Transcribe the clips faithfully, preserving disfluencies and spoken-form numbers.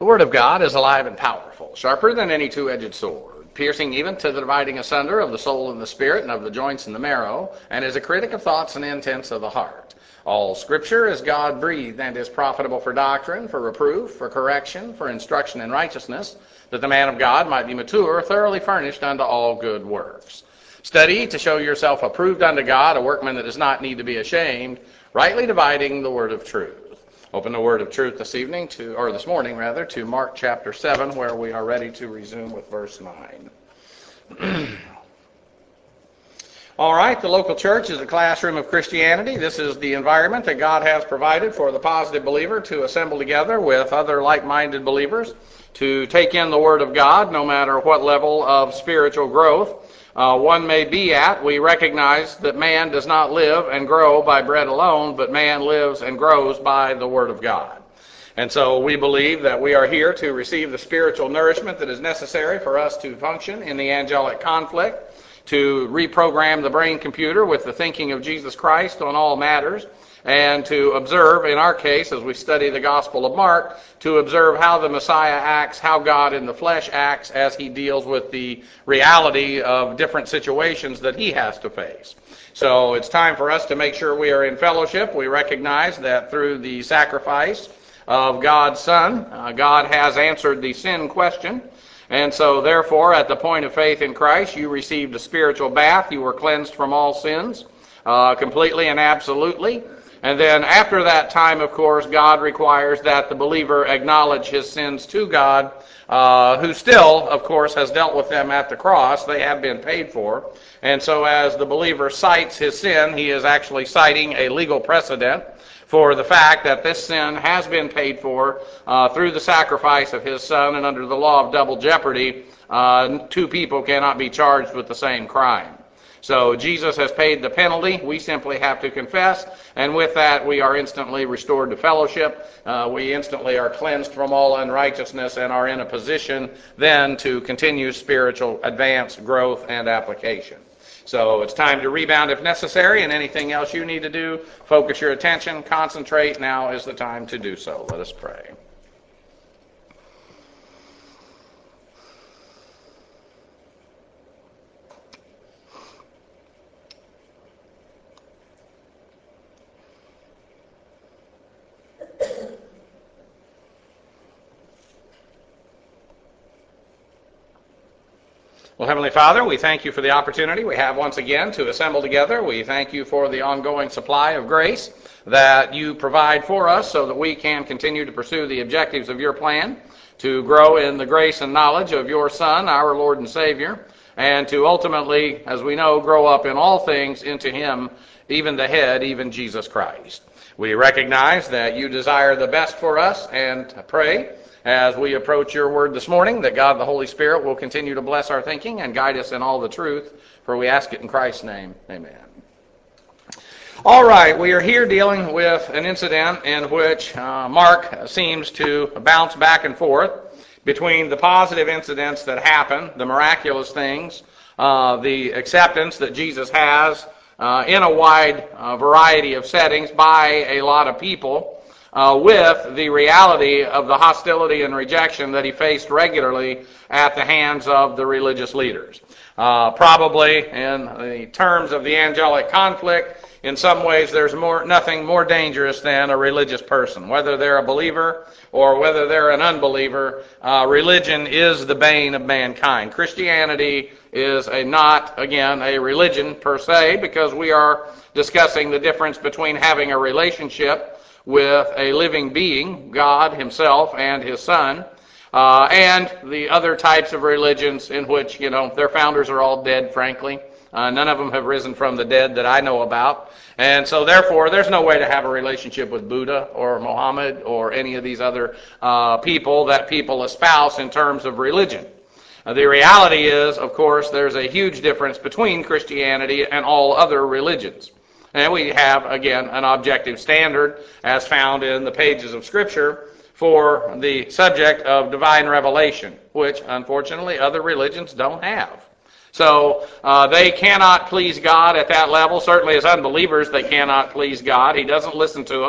The Word of God is alive and powerful, sharper than any two-edged sword, piercing even to the dividing asunder of the soul and the spirit and of the joints and the marrow, and is a critic of thoughts and intents of the heart. All Scripture is God-breathed and is profitable for doctrine, for reproof, for correction, for instruction in righteousness, that the man of God might be mature, thoroughly furnished unto all good works. Study to show yourself approved unto God, a workman that does not need to be ashamed, rightly dividing the word of truth. Open the word of truth this evening, to, or this morning rather, to Mark chapter seven, where we are ready to resume with verse nine. All right, the local church is a classroom of Christianity. This is the environment that God has provided for the positive believer to assemble together with other like-minded believers to take in the Word of God, no matter what level of spiritual growth uh, one may be at. We recognize that man does not live and grow by bread alone, but man lives and grows by the Word of God. And so we believe that we are here to receive the spiritual nourishment that is necessary for us to function in the angelic conflict, to reprogram the brain computer with the thinking of Jesus Christ on all matters, and to observe, in our case, as we study the Gospel of Mark, to observe how the Messiah acts, how God in the flesh acts as he deals with the reality of different situations that he has to face. So it's time for us to make sure we are in fellowship. We recognize that through the sacrifice of God's Son, uh, God has answered the sin question. And so, therefore, at the point of faith in Christ, you received a spiritual bath. You were cleansed from all sins uh, completely and absolutely. And then after that time, of course, God requires that the believer acknowledge his sins to God, uh, who still, of course, has dealt with them at the cross. They have been paid for. And so as the believer cites his sin, he is actually citing a legal precedent for the fact that this sin has been paid for uh, through the sacrifice of his Son, and under the law of double jeopardy, uh, two people cannot be charged with the same crime. So Jesus has paid the penalty. We simply have to confess, and with that we are instantly restored to fellowship. Uh, we instantly are cleansed from all unrighteousness and are in a position then to continue spiritual advance, growth, and application. So it's time to rebound if necessary, and anything else you need to do, focus your attention, concentrate. Now is the time to do so. Let us pray. Well, Heavenly Father, we thank you for the opportunity we have once again to assemble together. We thank you for the ongoing supply of grace that you provide for us so that we can continue to pursue the objectives of your plan, to grow in the grace and knowledge of your Son, our Lord and Savior, and to ultimately, as we know, grow up in all things into him, even the head, even Jesus Christ. We recognize that you desire the best for us, and pray as we approach your word this morning, that God the Holy Spirit will continue to bless our thinking and guide us in all the truth, for we ask it in Christ's name. Amen. All right, we are here dealing with an incident in which uh, Mark seems to bounce back and forth between the positive incidents that happen, the miraculous things, uh, the acceptance that Jesus has uh, in a wide uh, variety of settings by a lot of people, Uh, with the reality of the hostility and rejection that he faced regularly at the hands of the religious leaders. Uh, probably in the terms of the angelic conflict, in some ways there's more, nothing more dangerous than a religious person. Whether they're a believer or whether they're an unbeliever, uh, religion is the bane of mankind. Christianity is a not, again, a religion per se, because we are discussing the difference between having a relationship with a living being, God himself and his Son, uh, and the other types of religions in which, you know, their founders are all dead, frankly. Uh, none of them have risen from the dead that I know about. And so therefore, there's no way to have a relationship with Buddha or Muhammad or any of these other uh, people that people espouse in terms of religion. Uh, the reality is, of course, there's a huge difference between Christianity and all other religions. And we have, again, an objective standard as found in the pages of Scripture for the subject of divine revelation, which, unfortunately, other religions don't have. So uh, they cannot please God at that level. Certainly as unbelievers, they cannot please God. He doesn't listen to them.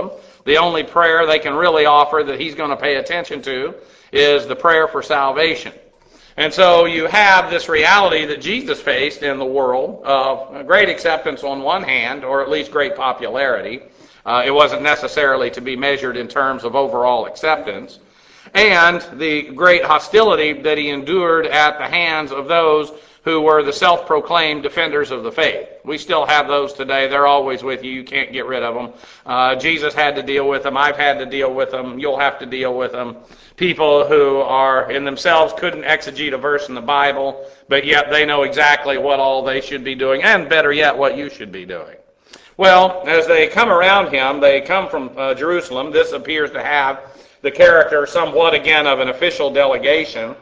The only prayer they can really offer that he's going to pay attention to is the prayer for salvation. And so you have this reality that Jesus faced in the world of great acceptance on one hand, or at least great popularity. Uh, it wasn't necessarily to be measured in terms of overall acceptance. And the great hostility that he endured at the hands of those who were the self-proclaimed defenders of the faith. We still have those today. They're always with you. You can't get rid of them. Uh, Jesus had to deal with them. I've had to deal with them. You'll have to deal with them. People who are in themselves couldn't exegete a verse in the Bible, but yet they know exactly what all they should be doing, and better yet, what you should be doing. Well, as they come around him, they come from uh, Jerusalem. This appears to have the character somewhat, again, of an official delegation.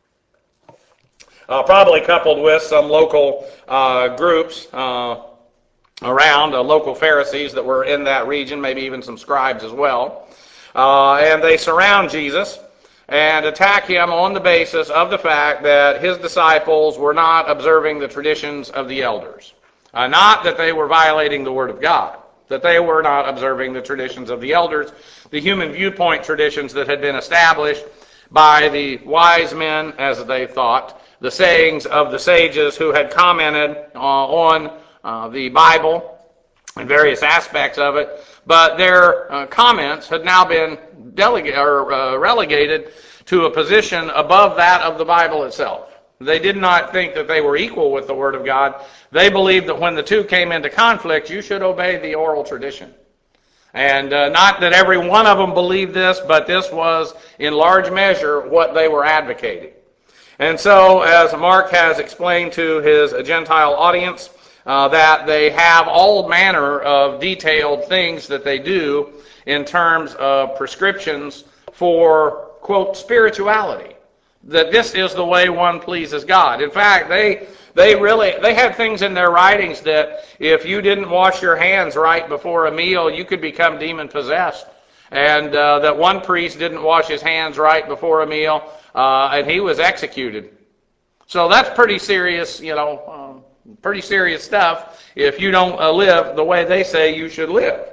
Uh, probably coupled with some local uh, groups uh, around, uh, local Pharisees that were in that region, maybe even some scribes as well. Uh, and they surround Jesus and attack him on the basis of the fact that his disciples were not observing the traditions of the elders. Uh, not that they were violating the Word of God, that they were not observing the traditions of the elders, the human viewpoint traditions that had been established by the wise men, as they thought, the sayings of the sages who had commented uh, on uh, the Bible and various aspects of it, but their uh, comments had now been delega- or, uh, relegated to a position above that of the Bible itself. They did not think that they were equal with the Word of God. They believed that when the two came into conflict, you should obey the oral tradition. And uh, not that every one of them believed this, but this was in large measure what they were advocating. And so, as Mark has explained to his Gentile audience, uh, that they have all manner of detailed things that they do in terms of prescriptions for, quote, spirituality. That this is the way one pleases God. In fact, they they really they had things in their writings that if you didn't wash your hands right before a meal, you could become demon possessed. And uh, that one priest didn't wash his hands right before a meal, uh, and he was executed. So that's pretty serious, you know, um, pretty serious stuff if you don't uh, live the way they say you should live.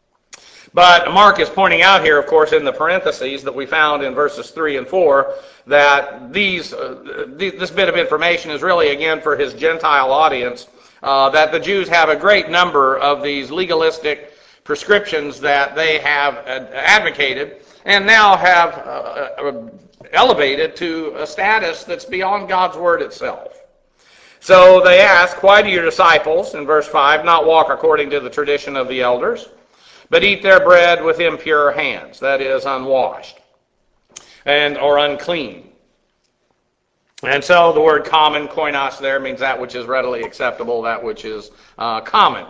But Mark is pointing out here, of course, in the parentheses that we found in verses three and four, that these uh, th- this bit of information is really, again, for his Gentile audience, uh, that the Jews have a great number of these legalistic prescriptions that they have advocated and now have uh, elevated to a status that's beyond God's Word itself. So they ask, why do your disciples, in verse five, not walk according to the tradition of the elders, but eat their bread with impure hands, that is, unwashed, and or unclean? And so the word common, koinos, there means that which is readily acceptable, that which is uh, common.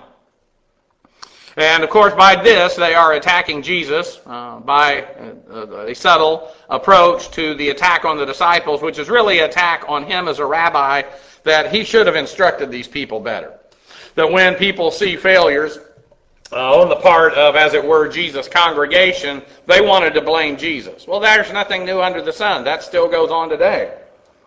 And, of course, by this, they are attacking Jesus uh, by a, a subtle approach to the attack on the disciples, which is really an attack on him as a rabbi, that he should have instructed these people better. That when people see failures uh, on the part of, as it were, Jesus' congregation, they wanted to blame Jesus. Well, there's nothing new under the sun. That still goes on today.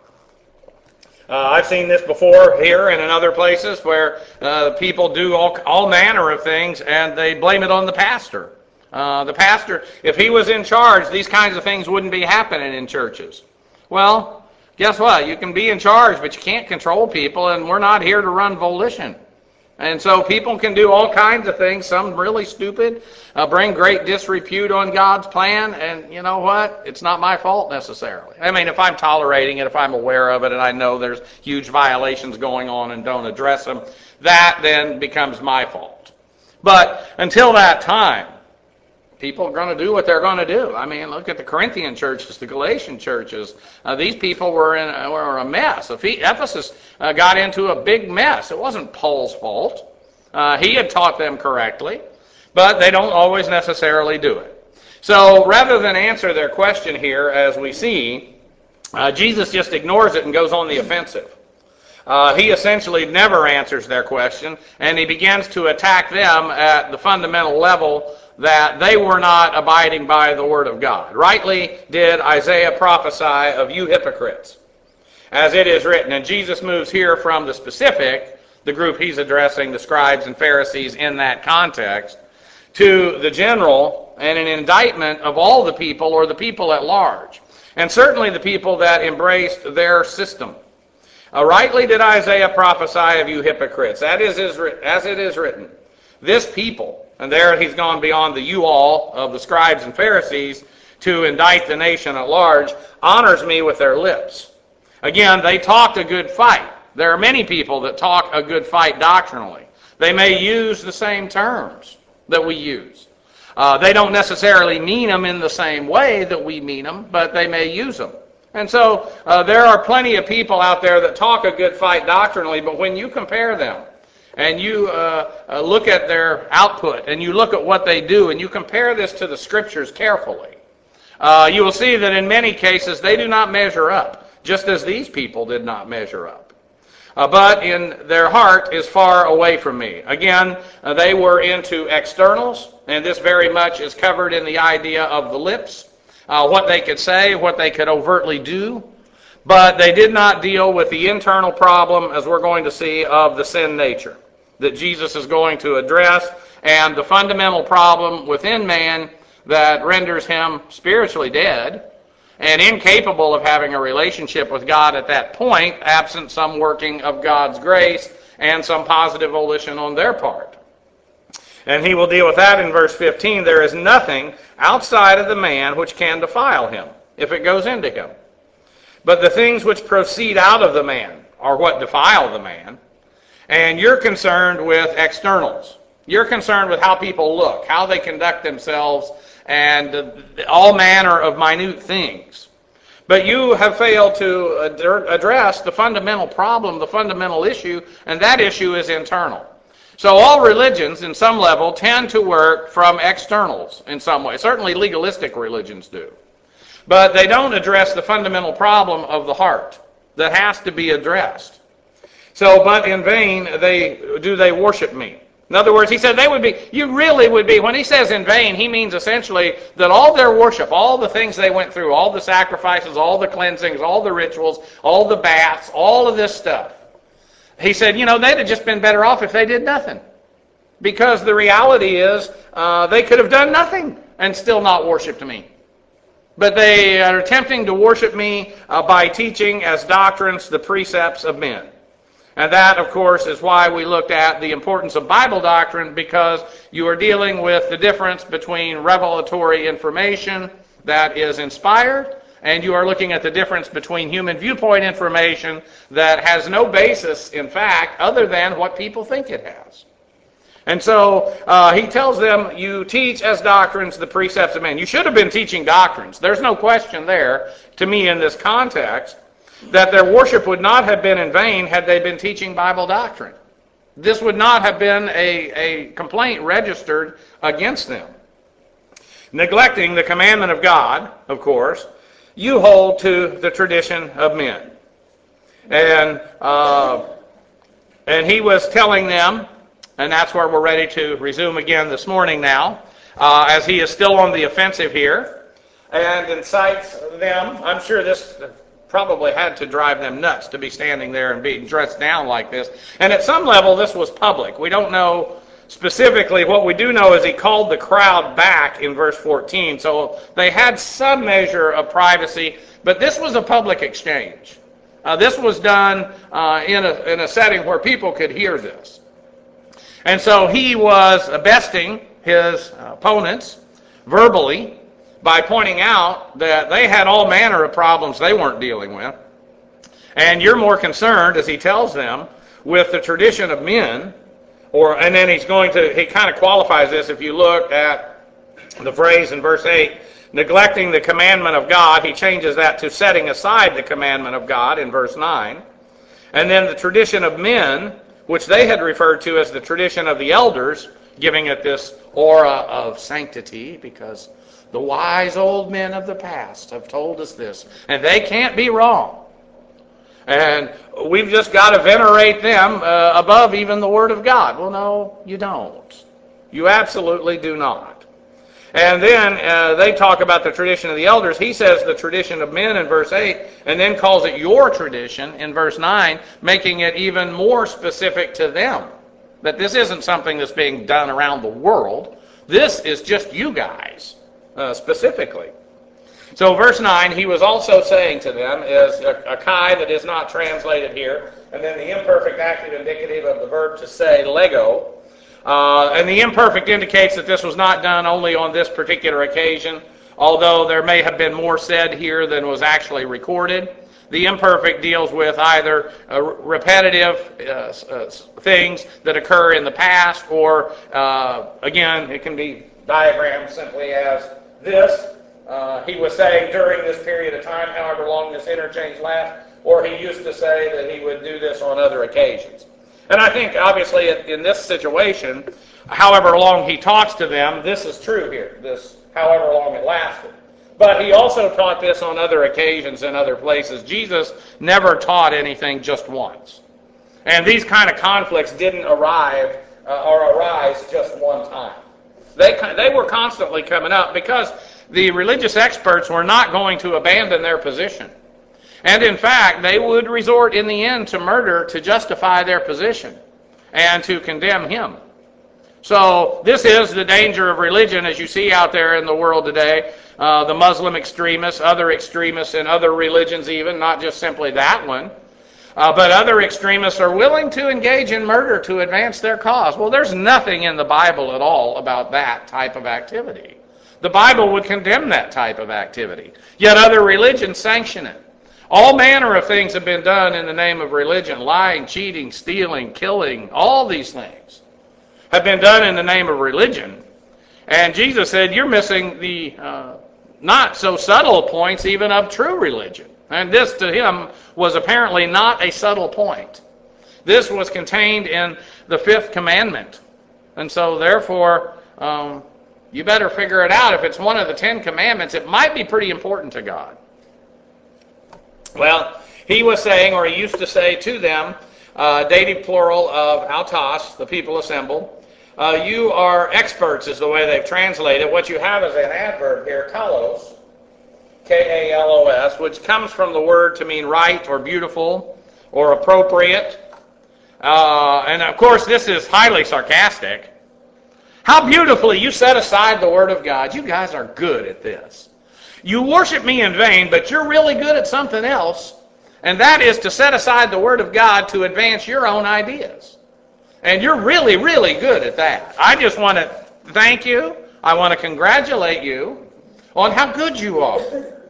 Uh, I've seen this before here and in other places where uh, people do all, all manner of things and they blame it on the pastor. Uh, the pastor, if he was in charge, these kinds of things wouldn't be happening in churches. Well, guess what? You can be in charge, but you can't control people, and we're not here to run volition. And so people can do all kinds of things, some really stupid, uh, bring great disrepute on God's plan, and you know what? It's not my fault necessarily. I mean, if I'm tolerating it, if I'm aware of it, and I know there's huge violations going on and don't address them, that then becomes my fault. But until that time, people are going to do what they're going to do. I mean, look at the Corinthian churches, the Galatian churches. Uh, these people were in a, were a mess. Ephesus uh, got into a big mess. It wasn't Paul's fault. Uh, he had taught them correctly, but they don't always necessarily do it. So rather than answer their question here, as we see, uh, Jesus just ignores it and goes on the offensive. Uh, he essentially never answers their question, and he begins to attack them at the fundamental level that they were not abiding by the Word of God. Rightly did Isaiah prophesy of you hypocrites, as it is written. And Jesus moves here from the specific, the group he's addressing, the scribes and Pharisees in that context, to the general and an indictment of all the people or the people at large, and certainly the people that embraced their system. Uh, rightly did Isaiah prophesy of you hypocrites, that is, as it is written, this people, and there he's gone beyond the you all of the scribes and Pharisees to indict the nation at large, honors me with their lips. Again, they talked a good fight. There are many people that talk a good fight doctrinally. They may use the same terms that we use. Uh, they don't necessarily mean them in the same way that we mean them, but they may use them. And so uh, there are plenty of people out there that talk a good fight doctrinally, but when you compare them and you uh, uh, look at their output and you look at what they do and you compare this to the Scriptures carefully, uh, you will see that in many cases they do not measure up, just as these people did not measure up. Uh, but in their heart is far away from me. Again, uh, they were into externals, and this very much is covered in the idea of the lips, uh, what they could say, what they could overtly do. But they did not deal with the internal problem, as we're going to see, of the sin nature that Jesus is going to address, and the fundamental problem within man that renders him spiritually dead and incapable of having a relationship with God at that point, absent some working of God's grace and some positive volition on their part. And he will deal with that in verse fifteen. There is nothing outside of the man which can defile him, if it goes into him. But the things which proceed out of the man are what defile the man. And you're concerned with externals. You're concerned with how people look, how they conduct themselves, and all manner of minute things. But you have failed to address the fundamental problem, the fundamental issue, and that issue is internal. So all religions, in some level, tend to work from externals in some way. Certainly legalistic religions do. But they don't address the fundamental problem of the heart that has to be addressed. So, but in vain they do they worship me. In other words, he said they would be, you really would be, when he says in vain, he means essentially that all their worship, all the things they went through, all the sacrifices, all the cleansings, all the rituals, all the baths, all of this stuff. He said, you know, they'd have just been better off if they did nothing. Because the reality is, uh, they could have done nothing and still not worshipped me. But they are attempting to worship me uh, by teaching as doctrines the precepts of men. And that, of course, is why we looked at the importance of Bible doctrine, because you are dealing with the difference between revelatory information that is inspired, and you are looking at the difference between human viewpoint information that has no basis, in fact, other than what people think it has. And so uh, he tells them, you teach as doctrines the precepts of men. You should have been teaching doctrines. There's no question there, to me, in this context, that their worship would not have been in vain had they been teaching Bible doctrine. This would not have been a, a complaint registered against them. Neglecting the commandment of God, of course, you hold to the tradition of men. And, uh, and he was telling them, and that's where we're ready to resume again this morning now, uh, as he is still on the offensive here, and incites them. I'm sure this probably had to drive them nuts to be standing there and being dressed down like this. And at some level, this was public. We don't know specifically. What we do know is he called the crowd back in verse fourteen. So they had some measure of privacy, but this was a public exchange. Uh, this was done uh, in, a, in a setting where people could hear this. And so he was besting his opponents verbally by pointing out that they had all manner of problems they weren't dealing with. And you're more concerned, as he tells them, with the tradition of men, or and then he's going to, he kind of qualifies this if you look at the phrase in verse eight, neglecting the commandment of God. He changes that to setting aside the commandment of God in verse nine. And then the tradition of men, which they had referred to as the tradition of the elders, giving it this aura of sanctity, because the wise old men of the past have told us this, and they can't be wrong. And we've just got to venerate them uh, above even the Word of God. Well, no, you don't. You absolutely do not. And then uh, they talk about the tradition of the elders. He says the tradition of men in verse eight, and then calls it your tradition in verse nine, making it even more specific to them. That this isn't something that's being done around the world. This is just you guys, uh, specifically. So verse nine, he was also saying to them, is a, a kai that is not translated here, and then the imperfect active indicative of the verb to say, lego. Uh, and the imperfect indicates that this was not done only on this particular occasion, although there may have been more said here than was actually recorded. The imperfect deals with either uh, repetitive uh, uh, things that occur in the past, or, uh, again, it can be diagrammed simply as this. Uh, he was saying during this period of time, however long this interchange lasts, or he used to say that he would do this on other occasions. And I think, obviously, in this situation, however long he talks to them, this is true here, this however long it lasted. But he also taught this on other occasions in other places. Jesus never taught anything just once. And these kind of conflicts didn't arrive uh, or arise just one time. They, they were constantly coming up because the religious experts were not going to abandon their position. And in fact, they would resort in the end to murder to justify their position and to condemn him. So this is the danger of religion as you see out there in the world today. Uh, the Muslim extremists, other extremists in other religions even, not just simply that one. Uh, but other extremists are willing to engage in murder to advance their cause. Well, there's nothing in the Bible at all about that type of activity. The Bible would condemn that type of activity. Yet other religions sanction it. All manner of things have been done in the name of religion. Lying, cheating, stealing, killing, all these things have been done in the name of religion. And Jesus said, you're missing the uh, not so subtle points even of true religion. And this to him was apparently not a subtle point. This was contained in the fifth commandment. And so therefore, um, you better figure it out. If it's one of the Ten Commandments, it might be pretty important to God. Well, he was saying, or he used to say to them, uh, dative plural of autos, the people assembled, uh, you are experts is the way they've translated. What you have is an adverb here, kalos, K A L O S, which comes from the word to mean right or beautiful or appropriate. Uh, and of course, this is highly sarcastic. How beautifully you set aside the Word of God. You guys are good at this. You worship me in vain, but you're really good at something else, and that is to set aside the Word of God to advance your own ideas. And you're really, really good at that. I just want to thank you. I want to congratulate you on how good you are.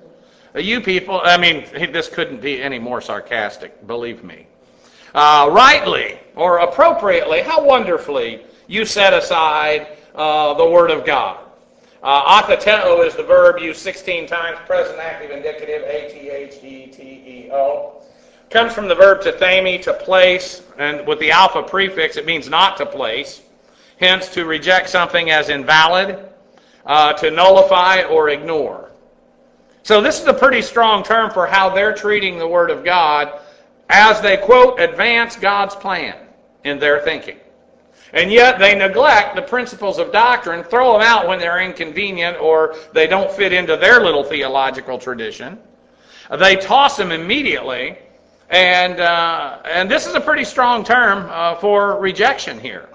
You people, I mean, this couldn't be any more sarcastic, believe me. Uh, rightly or appropriately, how wonderfully you set aside uh, the Word of God. Uh, atheteo is the verb used sixteen times, present active indicative, A T H E T E O. Comes from the verb to themi, to place, and with the alpha prefix, it means not to place. Hence, to reject something as invalid, uh, to nullify or ignore. So this is a pretty strong term for how they're treating the Word of God as they, quote, advance God's plan in their thinking. And yet they neglect the principles of doctrine, throw them out when they're inconvenient or they don't fit into their little theological tradition. They toss them immediately, and uh, and this is a pretty strong term uh, for rejection here.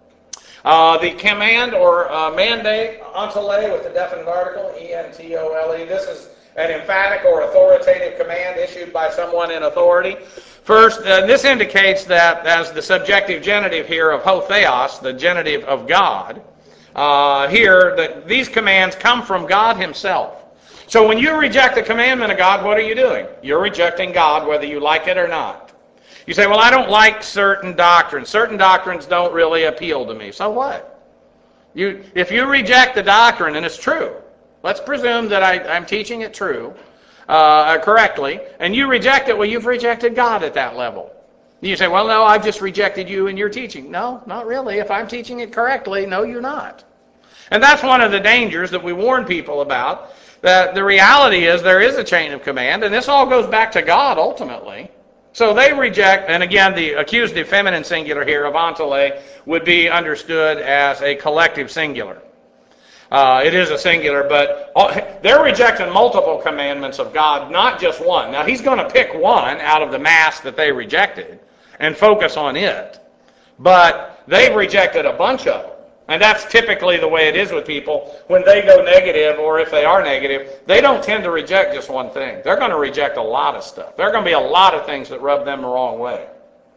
Uh, the command or uh, mandate, entole with the definite article, E N T O L E, this is an emphatic or authoritative command issued by someone in authority. First, uh, this indicates that as the subjective genitive here of ho theos, the genitive of God, uh, here, that these commands come from God himself. So when you reject the commandment of God, what are you doing? You're rejecting God whether you like it or not. You say, well, I don't like certain doctrines. Certain doctrines don't really appeal to me. So what? You, if you reject the doctrine, and it's true, let's presume that I, I'm teaching it true, uh, correctly, and you reject it, well, you've rejected God at that level. You say, well, no, I've just rejected you and your teaching. No, not really. If I'm teaching it correctly, no, you're not. And that's one of the dangers that we warn people about, that the reality is there is a chain of command, and this all goes back to God ultimately. So they reject, and again, the accusative feminine singular here of entole would be understood as a collective singular. Uh, it is a singular, but all, they're rejecting multiple commandments of God, not just one. Now, he's going to pick one out of the mass that they rejected and focus on it. But they've rejected a bunch of them. And that's typically the way it is with people. When they go negative, or if they are negative, they don't tend to reject just one thing. They're going to reject a lot of stuff. There are going to be a lot of things that rub them the wrong way.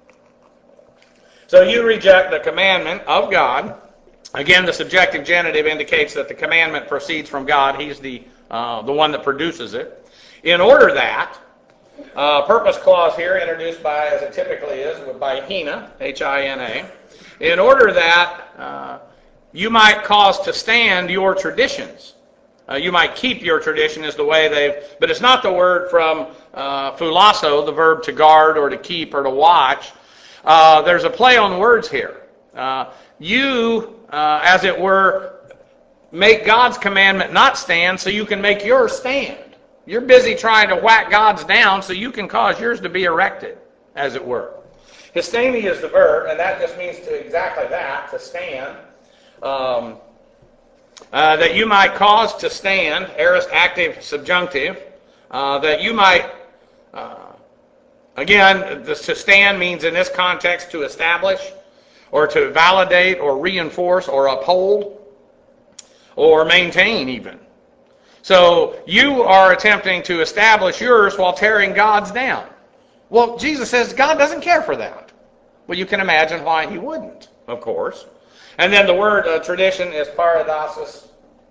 So you reject the commandment of God. Again, the subjective genitive indicates that the commandment proceeds from God. He's the, uh, the one that produces it. In order that, uh, purpose clause here, introduced by, as it typically is, by Hina, H I N A, in order that uh, you might cause to stand your traditions. Uh, you might keep your tradition is the way they've, but it's not the word from uh, phulasso, the verb to guard or to keep or to watch. Uh, there's a play on words here. Uh, you, uh, as it were, make God's commandment not stand so you can make yours stand. You're busy trying to whack God's down so you can cause yours to be erected, as it were. Histemi is the verb, and that just means to exactly that, to stand. Um, uh, that you might cause to stand, aorist active subjunctive, uh, that you might, uh, again, the, to stand means in this context to establish, or to validate, or reinforce, or uphold, or maintain even. So you are attempting to establish yours while tearing God's down. Well, Jesus says God doesn't care for that. Well, you can imagine why he wouldn't, of course. And then the word uh, tradition is paradosis,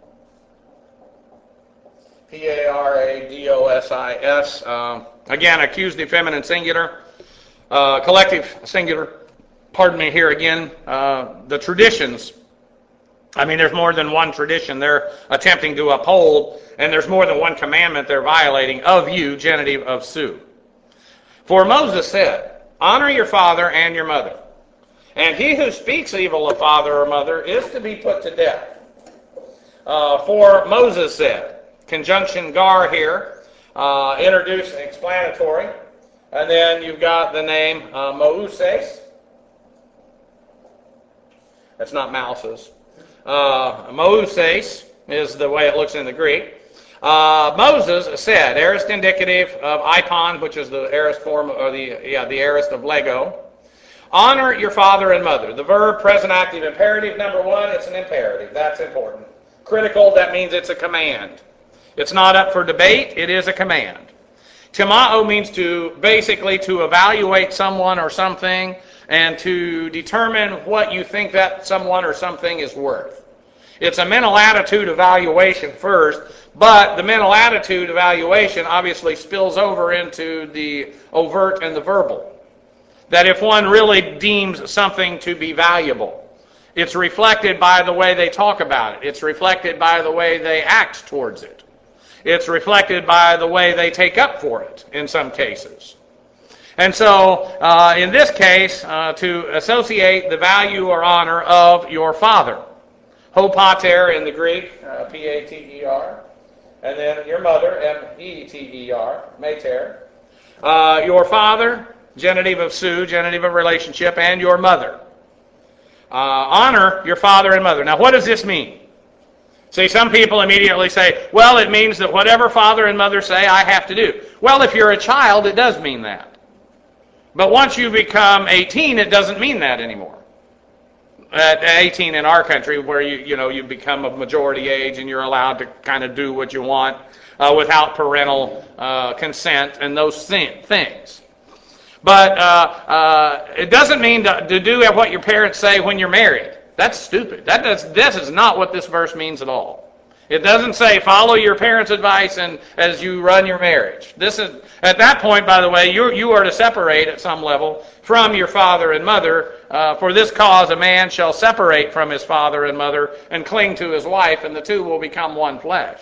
P A R A D O S I S. Um, again, accusative feminine singular, uh, collective singular. Pardon me here again. Uh, the traditions, I mean, there's more than one tradition they're attempting to uphold, and there's more than one commandment they're violating of you, genitive of su. For Moses said, honor your father and your mother. And he who speaks evil of father or mother is to be put to death. Uh, for Moses said, conjunction gar here, uh, introduced and explanatory. And then you've got the name uh, Mouses. That's not mouses. Uh, Mouses is the way it looks in the Greek. Uh, Moses said, aorist indicative of ipon, which is the aorist form, or the yeah the aorist of lego. Honor your father and mother. The verb present active imperative, number one, it's an imperative. That's important. Critical, that means it's a command. It's not up for debate, it is a command. Timao means to basically to evaluate someone or something and to determine what you think that someone or something is worth. It's a mental attitude evaluation first, but the mental attitude evaluation obviously spills over into the overt and the verbal. That if one really deems something to be valuable, it's reflected by the way they talk about it. It's reflected by the way they act towards it. It's reflected by the way they take up for it in some cases. And so, uh, in this case, uh, to associate the value or honor of your father. Ho pater in the Greek, uh, P A T E R. And then your mother, M E T E R, mater. Uh, your father, genitive of su, genitive of relationship, and your mother. Uh, honor your father and mother. Now, what does this mean? See, some people immediately say, well, it means that whatever father and mother say, I have to do. Well, if you're a child, it does mean that. But once you become eighteen, it doesn't mean that anymore. At eighteen in our country, where you you know you become of majority age and you're allowed to kind of do what you want uh, without parental uh, consent and those th- things. But uh, uh, it doesn't mean to, to do what your parents say when you're married. That's stupid. That does, this is not what this verse means at all. It doesn't say follow your parents' advice and as you run your marriage. This is at that point, by the way, you you are to separate at some level from your father and mother. Uh, for this cause, a man shall separate from his father and mother and cling to his wife, and the two will become one flesh.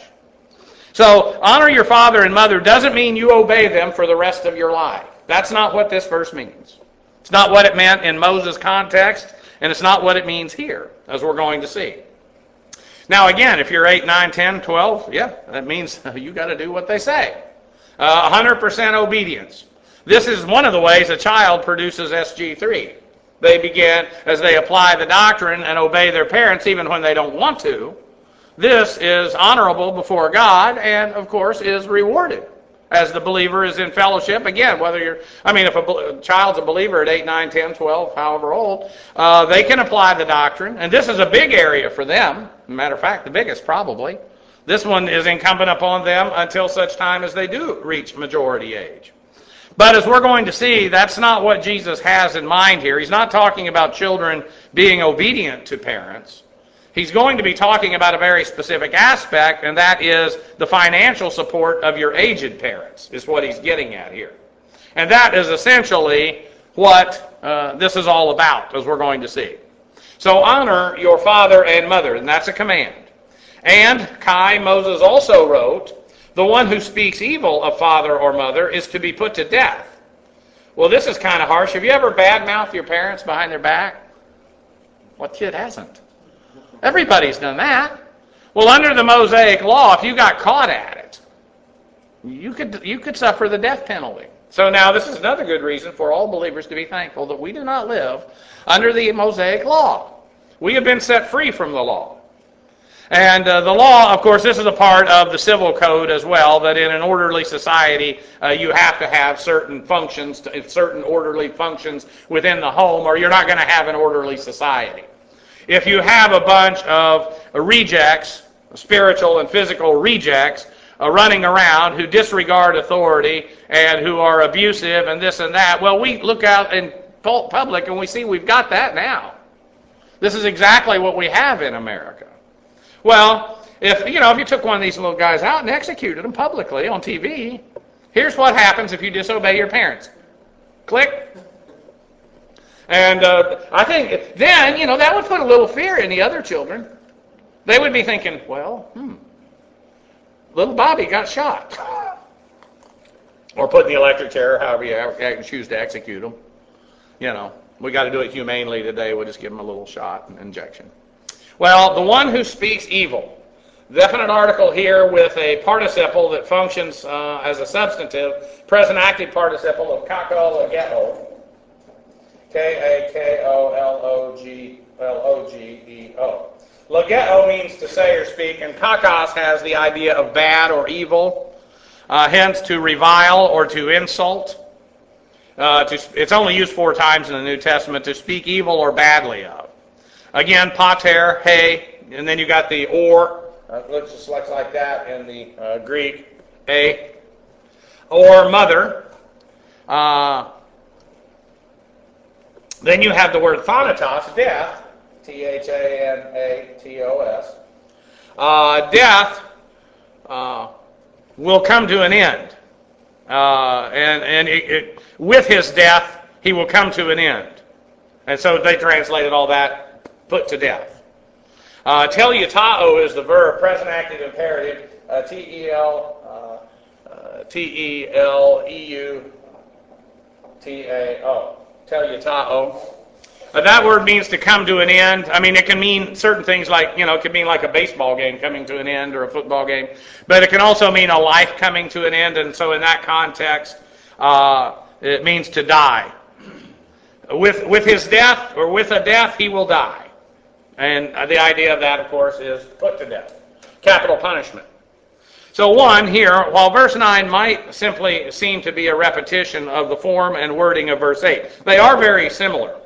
So, honor your father and mother doesn't mean you obey them for the rest of your life. That's not what this verse means. It's not what it meant in Moses' context, and it's not what it means here, as we're going to see. Now, again, if you're eight, nine, ten, twelve, yeah, that means you got to do what they say. Uh, one hundred percent obedience. This is one of the ways a child produces S G three. They begin, as they apply the doctrine and obey their parents even when they don't want to. This is honorable before God and, of course, is rewarded as the believer is in fellowship. Again, whether you're, I mean, if a, a child's a believer at eight, nine, ten, twelve, however old, uh, they can apply the doctrine. And this is a big area for them. Matter of fact, the biggest probably. This one is incumbent upon them until such time as they do reach majority age. But as we're going to see, that's not what Jesus has in mind here. He's not talking about children being obedient to parents. He's going to be talking about a very specific aspect, and that is the financial support of your aged parents, is what he's getting at here. And that is essentially what uh, this is all about, as we're going to see. So honor your father and mother, and that's a command. And, Kai, Moses also wrote, the one who speaks evil of father or mother is to be put to death. Well, this is kind of harsh. Have you ever badmouthed your parents behind their back? What kid hasn't? Everybody's done that. Well, under the Mosaic law, if you got caught at it, you could you could suffer the death penalty. So now this is another good reason for all believers to be thankful that we do not live under the Mosaic law. We have been set free from the law. And uh, the law, of course, this is a part of the civil code as well, that in an orderly society, uh, you have to have certain functions, to, certain orderly functions within the home, or you're not going to have an orderly society. If you have a bunch of rejects, spiritual and physical rejects, uh, running around who disregard authority and who are abusive and this and that, well, we look out in public and we see we've got that now. This is exactly what we have in America. Well, if you know, if you took one of these little guys out and executed them publicly on T V, here's what happens if you disobey your parents. Click. And uh, I think then, you know, that would put a little fear in the other children. They would be thinking, well, hmm, little Bobby got shot. Or put in the electric chair, however you choose to execute them. You know, we got to do it humanely today. We'll just give them a little shot, an injection. Well, the one who speaks evil. Definite article here with a participle that functions uh, as a substantive, present active participle of kakologeo. K A K O L O G L O G E O. Logeo means to say or speak, and kakos has the idea of bad or evil, uh, hence to revile or to insult. Uh, to, it's only used four times in the New Testament, to speak evil or badly of. Again, pater, hey, and then you got the or, uh, looks just looks like that in the uh, Greek, a, or mother. Uh, then you have the word thanatos, death, T H A N A T O S. Uh, death uh, will come to an end. Uh, and and it, it, with his death, he will come to an end. And so they translated all that, put to death. Uh, teleutao is the verb, present active imperative, uh, T E L, uh, uh, T E L E U T A O. Teleutao. Uh, that word means to come to an end. I mean, it can mean certain things like, you know, it can mean like a baseball game coming to an end or a football game. But it can also mean a life coming to an end. And so in that context, uh, it means to die. With, with his death, or with a death, he will die. And the idea of that, of course, is put to death. Capital punishment. So one here, while verse nine might simply seem to be a repetition of the form and wording of verse eight, they are very similar.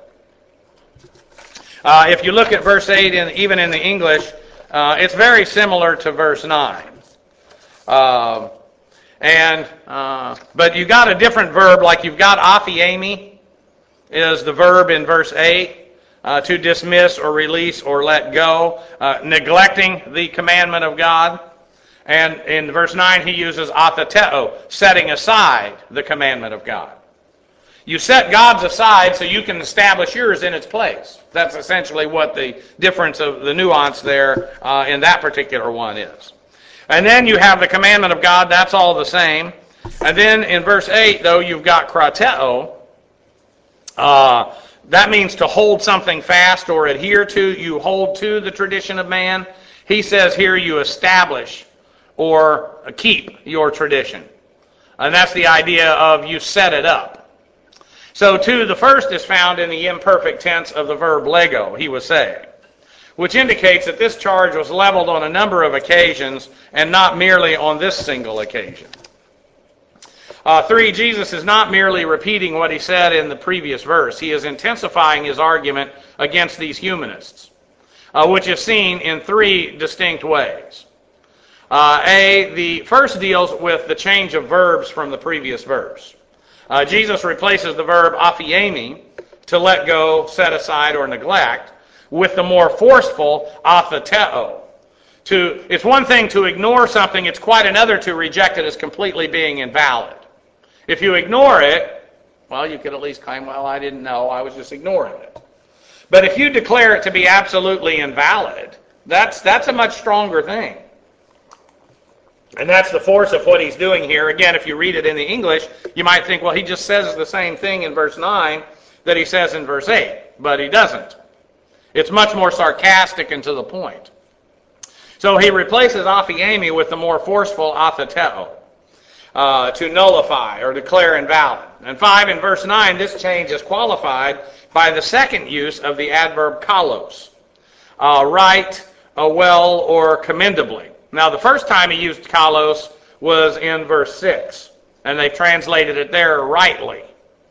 Uh, if you look at verse eight, in, even in the English, uh, it's very similar to verse nine. Uh, and uh, but you got a different verb, like you've got aphiemi is the verb in verse eight. Uh, to dismiss or release or let go, uh, neglecting the commandment of God. And in verse nine, he uses atheteo, setting aside the commandment of God. You set God's aside so you can establish yours in its place. That's essentially what the difference of the nuance there uh, in that particular one is. And then you have the commandment of God, that's all the same. And then in verse eight, though, you've got krateo, uh, that means to hold something fast or adhere to. You hold to the tradition of man. He says here you establish or keep your tradition. And that's the idea of you set it up. So too, the first is found in the imperfect tense of the verb lego, he was saying, which indicates that this charge was leveled on a number of occasions and not merely on this single occasion. Uh, three, Jesus is not merely repeating what he said in the previous verse. He is intensifying his argument against these humanists, uh, which is seen in three distinct ways. Uh, A, the first deals with the change of verbs from the previous verse. Uh, Jesus replaces the verb aphiemi, to let go, set aside, or neglect, with the more forceful atheteo. To, it's one thing to ignore something, it's quite another to reject it as completely being invalid. If you ignore it, well, you could at least claim, well, I didn't know, I was just ignoring it. But if you declare it to be absolutely invalid, that's, that's a much stronger thing. And that's the force of what he's doing here. Again, if you read it in the English, you might think, well, he just says the same thing in verse nine that he says in verse eight. But he doesn't. It's much more sarcastic and to the point. So he replaces aphiemi with the more forceful atheteo, uh, to nullify or declare invalid. And five, in verse nine, this change is qualified by the second use of the adverb kalos, uh, right, uh, well, or commendably. Now, the first time he used kalos was in verse six, and they translated it there rightly.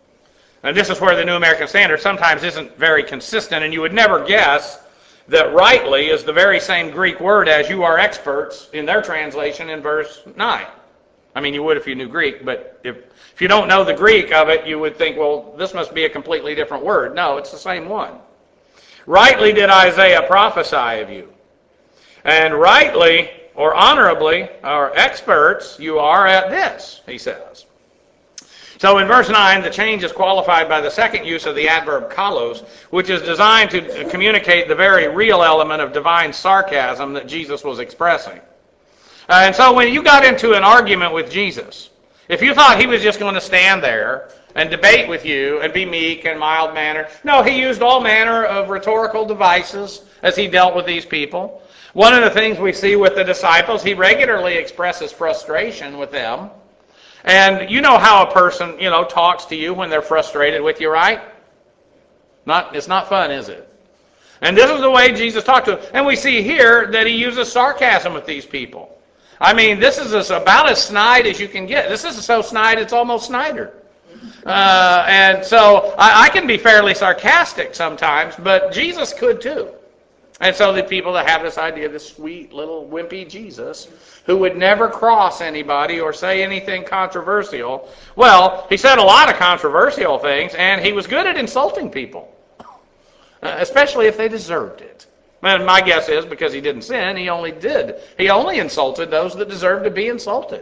And this is where the New American Standard sometimes isn't very consistent, and you would never guess that rightly is the very same Greek word as you are experts in their translation in verse nine. I mean, you would if you knew Greek, but if, if you don't know the Greek of it, you would think, well, this must be a completely different word. No, it's the same one. Rightly did Isaiah prophesy of you. And rightly or honorably, or experts, you are at this, he says. So in verse nine, the change is qualified by the second use of the adverb kalos, which is designed to communicate the very real element of divine sarcasm that Jesus was expressing. And so when you got into an argument with Jesus, if you thought he was just going to stand there and debate with you and be meek and mild-mannered, no, he used all manner of rhetorical devices as he dealt with these people. One of the things we see with the disciples, he regularly expresses frustration with them. And you know how a person, you know, talks to you when they're frustrated with you, right? Not, it's not fun, is it? And this is the way Jesus talked to them. And we see here that he uses sarcasm with these people. I mean, this is as, about as snide as you can get. This is so snide, it's almost Snyder. Uh, and so I, I can be fairly sarcastic sometimes, but Jesus could too. And so the people that have this idea of this sweet little wimpy Jesus who would never cross anybody or say anything controversial, well, he said a lot of controversial things, and he was good at insulting people, especially if they deserved it. And my guess is because he didn't sin, he only did. He only insulted those that deserved to be insulted.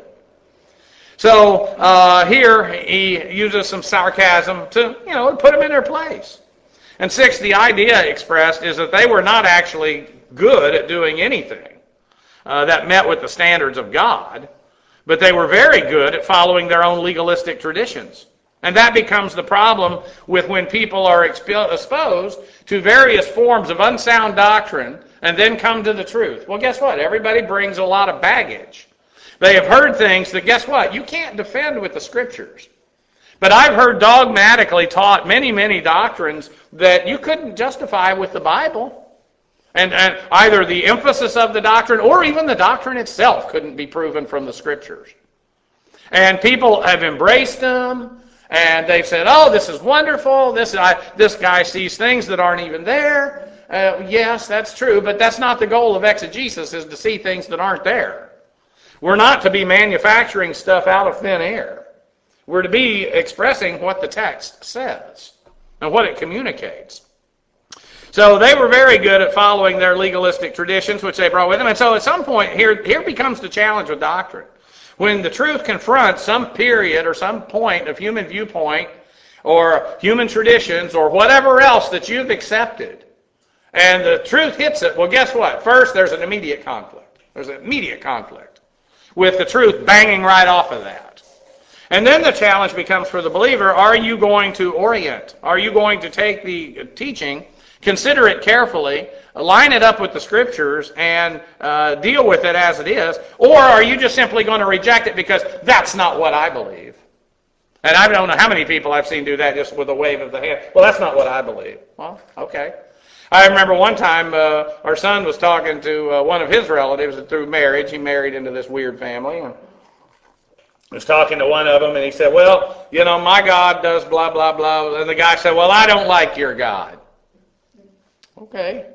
So uh, here he uses some sarcasm to, you know, put them in their place. And six, the idea expressed is that they were not actually good at doing anything uh, that met with the standards of God, but they were very good at following their own legalistic traditions. And that becomes the problem with when people are expo- exposed to various forms of unsound doctrine and then come to the truth. Well, guess what? Everybody brings a lot of baggage. They have heard things that, guess what? You can't defend with the Scriptures. But I've heard dogmatically taught many, many doctrines that you couldn't justify with the Bible. And, and either the emphasis of the doctrine or even the doctrine itself couldn't be proven from the Scriptures. And people have embraced them, and they've said, oh, this is wonderful. This, I, this guy sees things that aren't even there. Uh, yes, that's true, but that's not the goal of exegesis, is to see things that aren't there. We're not to be manufacturing stuff out of thin air. We're to be expressing what the text says and what it communicates. So they were very good at following their legalistic traditions, which they brought with them. And so at some point, here, here becomes the challenge with doctrine. When the truth confronts some period or some point of human viewpoint or human traditions or whatever else that you've accepted, and the truth hits it, well, guess what? First, there's an immediate conflict. There's an immediate conflict with the truth banging right off of that. And then the challenge becomes for the believer, are you going to orient? Are you going to take the teaching, consider it carefully, line it up with the Scriptures, and uh, deal with it as it is? Or are you just simply going to reject it because that's not what I believe? And I don't know how many people I've seen do that just with a wave of the hand. Well, that's not what I believe. Well, okay. I remember one time uh, our son was talking to uh, one of his relatives through marriage. He married into this weird family. And I was talking to one of them, and he said, well, you know, my God does blah, blah, blah. And the guy said, well, I don't like your God. Okay.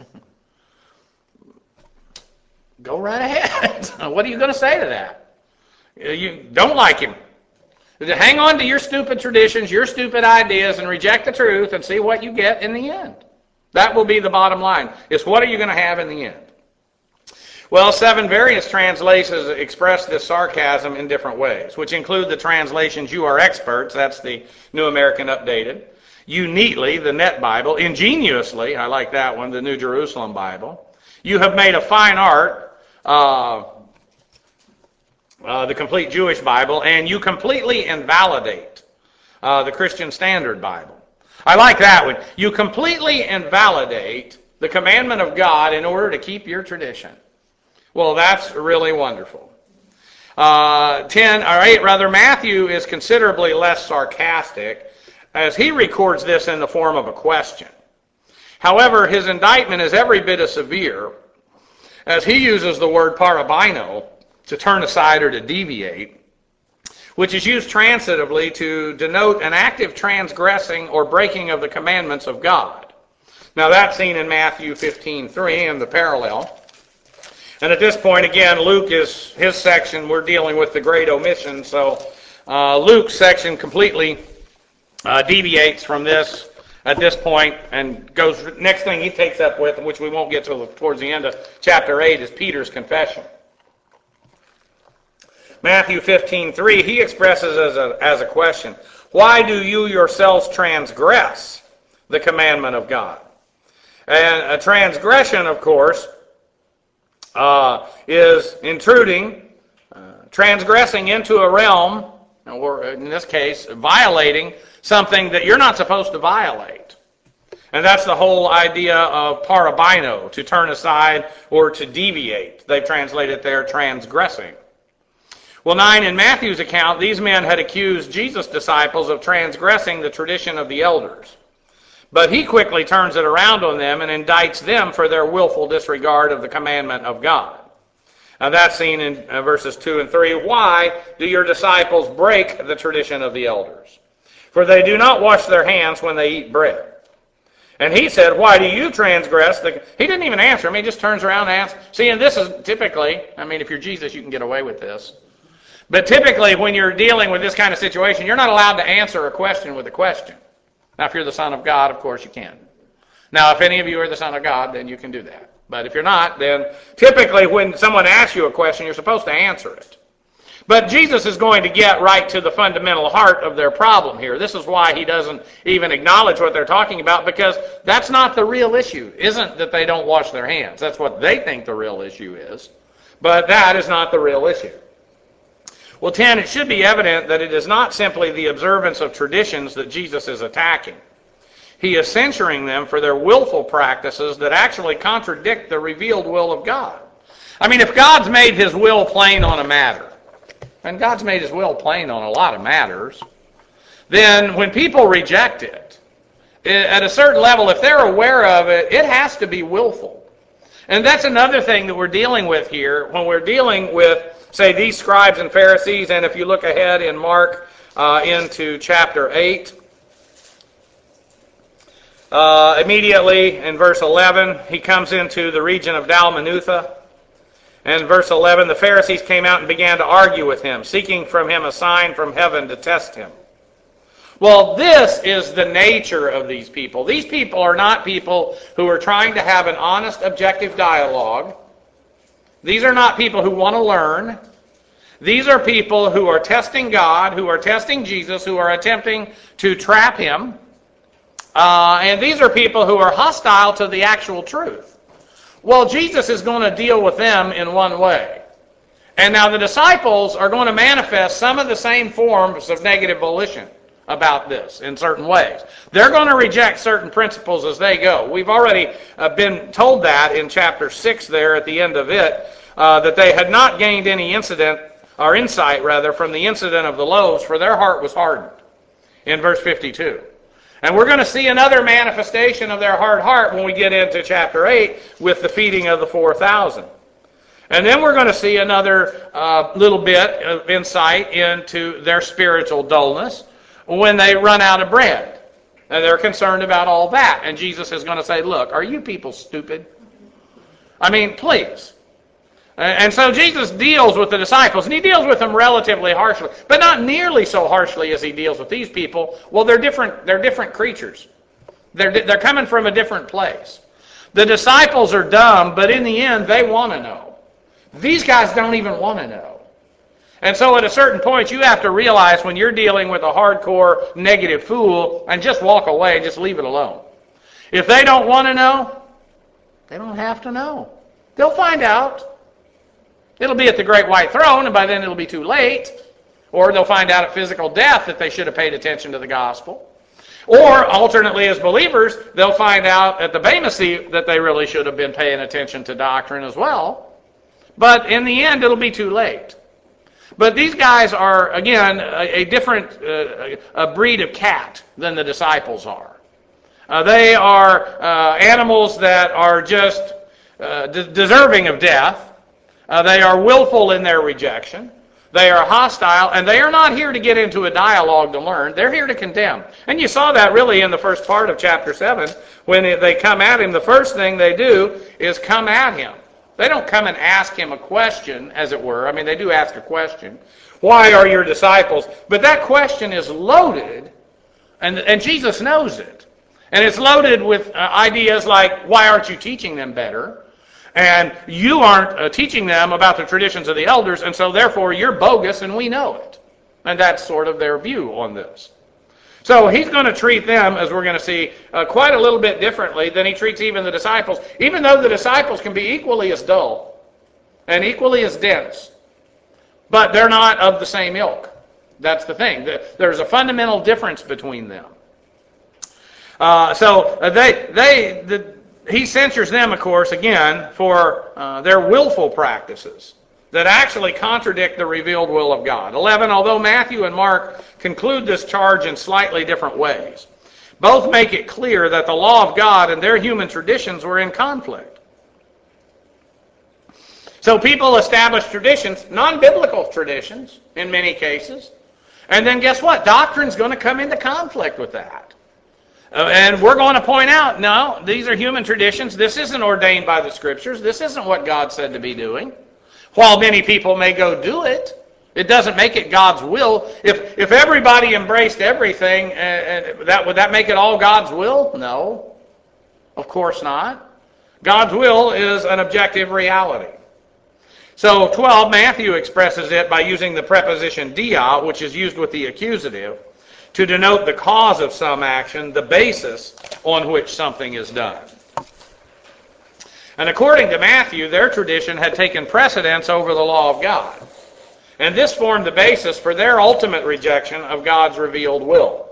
Go right ahead. What are you going to say to that? You don't like him. Hang on to your stupid traditions, your stupid ideas, and reject the truth and see what you get in the end. That will be the bottom line. It's what are you going to have in the end? Well, seven various translations express this sarcasm in different ways, which include the translations, you are experts, that's the New American Updated. You neatly, the Net Bible. Ingeniously, I like that one, the New Jerusalem Bible. You have made a fine art, uh, uh, the Complete Jewish Bible, and you completely invalidate uh, the Christian Standard Bible. I like that one. You completely invalidate the commandment of God in order to keep your tradition. Well, that's really wonderful. Uh, ten, or eight, rather, Matthew is considerably less sarcastic as he records this in the form of a question. However, his indictment is every bit as severe as he uses the word parabino, to turn aside or to deviate, which is used transitively to denote an active transgressing or breaking of the commandments of God. Now that's seen in Matthew fifteen three in the parallel. And at this point, again, Luke is his section. We're dealing with the great omission, so uh, Luke's section completely uh, deviates from this at this point and goes, next thing he takes up with, which we won't get to towards the end of chapter eight, is Peter's confession. Matthew fifteen three, he expresses as a, as a question, why do you yourselves transgress the commandment of God? And a transgression, of course, uh, is intruding, uh, transgressing into a realm, or in this case, violating something that you're not supposed to violate. And that's the whole idea of parabino, to turn aside or to deviate. They've translated there transgressing. Well, nine, in Matthew's account, these men had accused Jesus' disciples of transgressing the tradition of the elders. But he quickly turns it around on them and indicts them for their willful disregard of the commandment of God. Now that's seen in uh, verses two and three. Why do your disciples break the tradition of the elders? For they do not wash their hands when they eat bread. And he said, why do you transgress? The... He didn't even answer him. He just turns around and asks. See, and this is typically, I mean, if you're Jesus, you can get away with this. But typically, when you're dealing with this kind of situation, you're not allowed to answer a question with a question. Now, if you're the Son of God, of course you can. Now, if any of you are the Son of God, then you can do that. But if you're not, then typically when someone asks you a question, you're supposed to answer it. But Jesus is going to get right to the fundamental heart of their problem here. This is why he doesn't even acknowledge what they're talking about, because that's not the real issue. Isn't that they don't wash their hands. That's what they think the real issue is. But that is not the real issue. Well, ten, it should be evident that it is not simply the observance of traditions that Jesus is attacking. He is censuring them for their willful practices that actually contradict the revealed will of God. I mean, if God's made his will plain on a matter, and God's made his will plain on a lot of matters, then when people reject it, at a certain level, if they're aware of it, it has to be willful. And that's another thing that we're dealing with here when we're dealing with, say, these scribes and Pharisees, and if you look ahead in Mark uh, into chapter eight, uh, immediately in verse eleven, he comes into the region of Dalmanutha. And in verse eleven, the Pharisees came out and began to argue with him, seeking from him a sign from heaven to test him. Well, this is the nature of these people. These people are not people who are trying to have an honest, objective dialogue. These are not people who want to learn. These are people who are testing God, who are testing Jesus, who are attempting to trap him. Uh, and these are people who are hostile to the actual truth. Well, Jesus is going to deal with them in one way. And now the disciples are going to manifest some of the same forms of negative volition about this in certain ways. They're going to reject certain principles as they go. We've already uh, been told that in chapter six there at the end of it, uh, that they had not gained any incident, or insight rather, from the incident of the loaves, for their heart was hardened, in verse fifty-two. And we're going to see another manifestation of their hard heart when we get into chapter eight with the feeding of the four thousand. And then we're going to see another uh, little bit of insight into their spiritual dullness when they run out of bread. And they're concerned about all that. And Jesus is going to say, look, are you people stupid? I mean, please. And so Jesus deals with the disciples, and he deals with them relatively harshly, but not nearly so harshly as he deals with these people. Well, they're different, they're different creatures. They're, they're coming from a different place. The disciples are dumb, but in the end, they want to know. These guys don't even want to know. And so at a certain point, you have to realize when you're dealing with a hardcore negative fool, and just walk away and just leave it alone. If they don't want to know, they don't have to know. They'll find out. It'll be at the great white throne, and by then it'll be too late. Or they'll find out at physical death that they should have paid attention to the gospel. Or, alternately, as believers, they'll find out at the Bema seat that they really should have been paying attention to doctrine as well. But in the end, it'll be too late. But these guys are, again, a, a different uh, a breed of cat than the disciples are. Uh, they are uh, animals that are just uh, de- deserving of death. Uh, they are willful in their rejection. They are hostile, and they are not here to get into a dialogue to learn. They're here to condemn. And you saw that really in the first part of chapter seven. When they come at him, the first thing they do is come at him. They don't come and ask him a question, as it were. I mean, they do ask a question. Why are your disciples? But that question is loaded, and, and Jesus knows it. And it's loaded with uh, ideas like, why aren't you teaching them better? And you aren't uh, teaching them about the traditions of the elders, and so therefore you're bogus and we know it. And that's sort of their view on this. So he's going to treat them, as we're going to see, uh, quite a little bit differently than he treats even the disciples, even though the disciples can be equally as dull and equally as dense. But they're not of the same ilk. That's the thing. There's a fundamental difference between them. Uh, so they, they, the, he censures them, of course, again, for uh, their willful practices that actually contradict the revealed will of God. eleven, although Matthew and Mark conclude this charge in slightly different ways, both make it clear that the law of God and their human traditions were in conflict. So people establish traditions, non-biblical traditions in many cases, and then guess what? Doctrine's going to come into conflict with that. Uh, and we're going to point out, no, these are human traditions. This isn't ordained by the Scriptures. This isn't what God said to be doing. While many people may go do it, it doesn't make it God's will. If if everybody embraced everything, uh, that would that make it all God's will? No, of course not. God's will is an objective reality. So twelve, Matthew expresses it by using the preposition dia, which is used with the accusative, to denote the cause of some action, the basis on which something is done. And according to Matthew, their tradition had taken precedence over the law of God. And this formed the basis for their ultimate rejection of God's revealed will.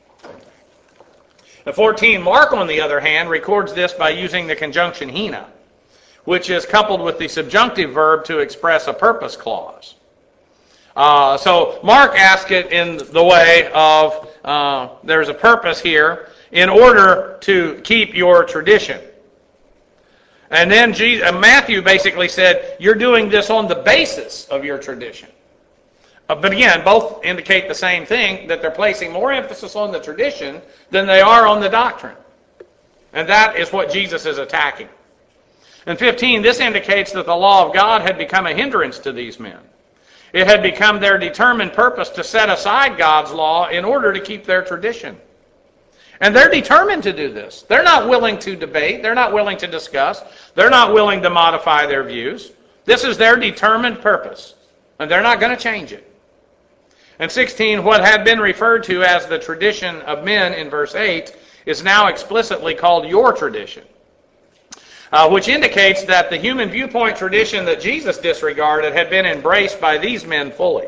And fourteen, Mark, on the other hand, records this by using the conjunction hina, which is coupled with the subjunctive verb to express a purpose clause. Uh, so Mark asks it in the way of, uh, there's a purpose here, in order to keep your tradition. And then Jesus, uh, Matthew basically said, you're doing this on the basis of your tradition. Uh, but again, both indicate the same thing, that they're placing more emphasis on the tradition than they are on the doctrine. And that is what Jesus is attacking. And fifteen, this indicates that the law of God had become a hindrance to these men. It had become their determined purpose to set aside God's law in order to keep their tradition. And they're determined to do this. They're not willing to debate. They're not willing to discuss. They're not willing to modify their views. This is their determined purpose. And they're not going to change it. And sixteen, what had been referred to as the tradition of men in verse eight is now explicitly called your tradition. Uh, which indicates that the human viewpoint tradition that Jesus disregarded had been embraced by these men fully.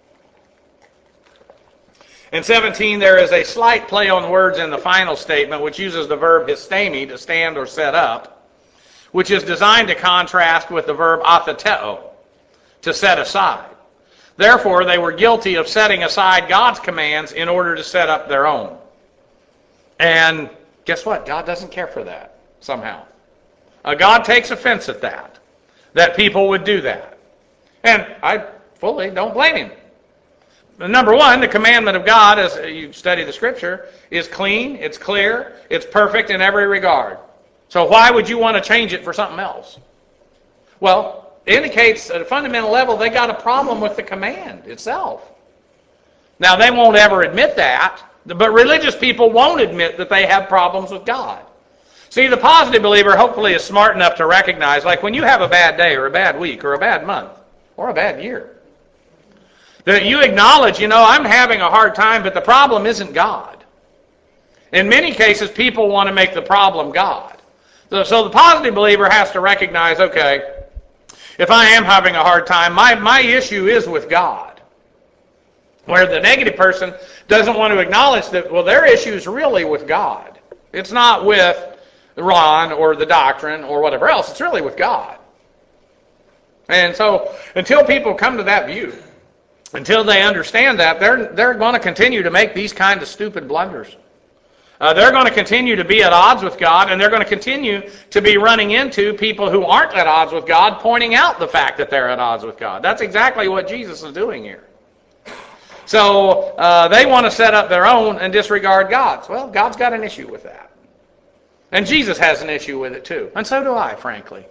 In seventeen, there is a slight play on words in the final statement, which uses the verb histemi, to stand or set up, which is designed to contrast with the verb atheteo, to set aside. Therefore, they were guilty of setting aside God's commands in order to set up their own. And guess what? God doesn't care for that, somehow. Uh, God takes offense at that. that people would do that. And I fully don't blame him. Number one, the commandment of God, as you study the Scripture, is clean, it's clear, it's perfect in every regard. So why would you want to change it for something else? Well, it indicates at a fundamental level they got a problem with the command itself. Now, they won't ever admit that, but religious people won't admit that they have problems with God. See, the positive believer hopefully is smart enough to recognize, like when you have a bad day or a bad week or a bad month or a bad year, that you acknowledge, you know, I'm having a hard time, but the problem isn't God. In many cases, people want to make the problem God. So, so the positive believer has to recognize, okay, if I am having a hard time, my, my issue is with God. Where the negative person doesn't want to acknowledge that, well, their issue is really with God. It's not with Ron or the doctrine or whatever else. It's really with God. And so until people come to that view, until they understand that, they're, they're going to continue to make these kinds of stupid blunders. Uh, they're going to continue to be at odds with God, and they're going to continue to be running into people who aren't at odds with God, pointing out the fact that they're at odds with God. That's exactly what Jesus is doing here. So uh, they want to set up their own and disregard God's. Well, God's got an issue with that. And Jesus has an issue with it too. And so do I, frankly.